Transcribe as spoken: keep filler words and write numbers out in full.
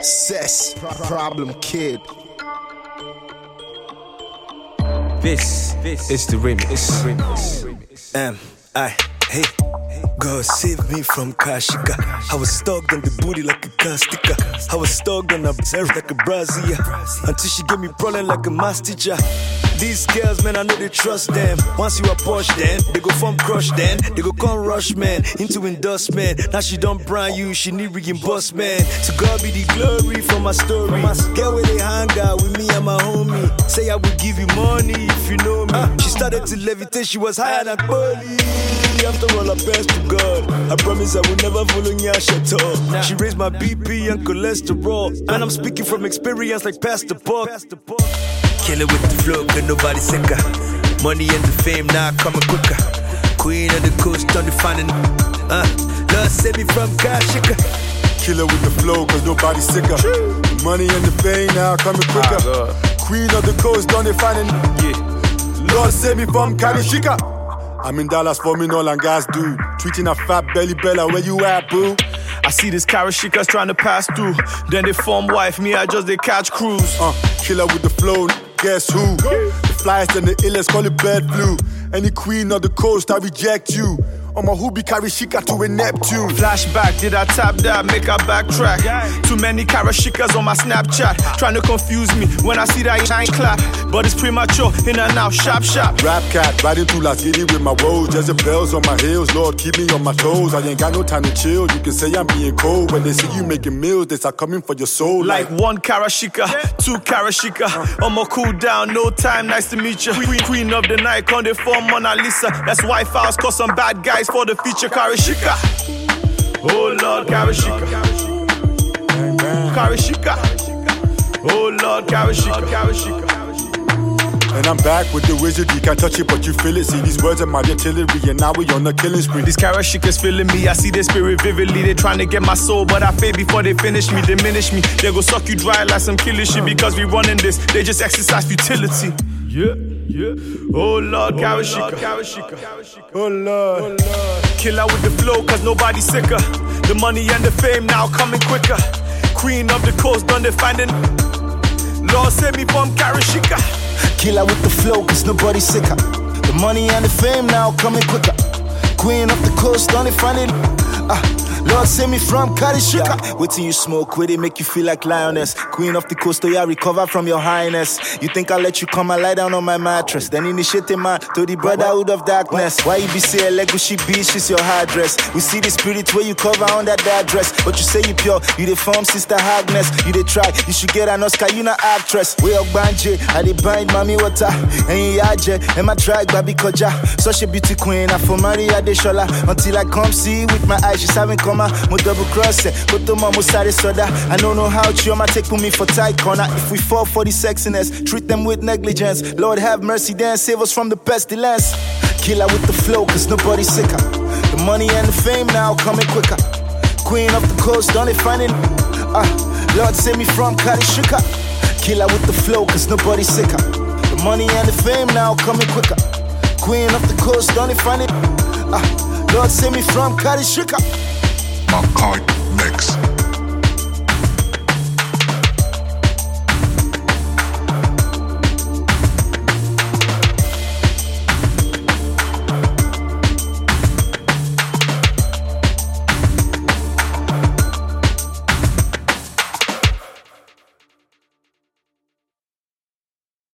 Cess, Problem Kid. This, this is the remix. Um, I, hey, God save me from Kashika. I was stuck on the booty like a car sticker. I was stuck on a berserk like a brazier, until she gave me problem like a math teacher. These girls, man, I know they trust them. Once you approach them, they go form crush then. They go come rush, man, into endorsement. Now she don't brand you, she need reimbursement. To God be the glory for my story. Girl, where they hang out with me and my homie. Say I will give you money if you know me. She started to levitate, she was higher than Polly. After all, I best to God, I promise I will never follow Nyash at all. She raised my B P and cholesterol, and I'm speaking from experience like Pastor Buck. Killer with the flow, good nobody sicker. Money and the fame now coming quicker. Queen of the coast, on the finding. Uh, Lord save me from Kashika. Killer with the flow, cause nobody sicker. Money and the fame now coming quicker. Queen of the coast, done they finding. Yeah. Lord save me from Kashika. I'm in Dallas forming all and gas dude. Tweeting a fat belly bella, where you at, boo? I see these Karashikas trying to pass through. Then they form wife, me I just they catch cruise. Uh, killer with the flow, guess who? The flyest and the illest, call it bird flu. Any queen of the coast, I reject you. On my hoobie, Karashika to a Neptune. Flashback, did I tap that, make I backtrack? Too many Karashikas on my Snapchat, trying to confuse me when I see that shine clap. But it's premature, in and out, sharp, sharp. Rap cat, riding through Las Giddy with my woes. Jezebel's on my heels, Lord, keep me on my toes. I ain't got no time to chill, you can say I'm being cold. When they see you making meals, they start coming for your soul. Like, like one Karashika, two Karashika. I'ma cool down, no time, nice to meet you. Queen, queen of the night, on the form Mona Lisa. That's why files cause some bad guys for the feature Karashika. Oh Lord, Karashika. Karashika. Oh Lord, Karashika. Karashika. And I'm back with the wizard, you can't touch it but you feel it. See these words are my artillery and now we on the killing spree. These Karashikas feeling me, I see their spirit vividly. They trying to get my soul, but I fade before they finish me, diminish me. They go suck you dry like some killer shit. Because we running this, they just exercise futility. Yeah, yeah. Oh Lord, Karashika. Oh Lord, oh Lord. Killer with the flow, cause nobody's sicker. The money and the fame now coming quicker. Queen of the coast, done they finding. Lord save me from Karashika. Killer with the flow, cause nobody's sicker. The money and the fame now coming quicker. Queen of the coast, done they finding. Ah. Lord save me from Karashika. Wait till you smoke with it, make you feel like lioness. Queen of the coast, oh yeah, recover from your highness. You think I'll let you come and lie down on my mattress? Then initiate a man to the brotherhood of darkness. Why you be say a legacy bitch, is your hard dress? We see the spirit where you cover on that dress. But you say you pure, you the form sister Agnes. You the try, you should get an Oscar, you not actress. We up banje, I the bind mommy water. And you yaje, and my drag baby koja. Such a beauty queen, I for Maria de Shola. Until I come see with my eyes, she's having come. Mo double cross it, but the mama side soda. I don't know how you might take me for tight corner. If we fall for the sexiness, treat them with negligence. Lord have mercy, then save us from the pestilence. Killer with the flow, cause nobody's sicker. The money and the fame now coming quicker. Queen of the coast, don't they finding? Ah, Lord save me from Karashika. Killer with the flow, cause nobody's sicker. The money and the fame now coming quicker. Queen of the coast, don't they find it? Ah, Lord save me from Karashika. Makai Mix.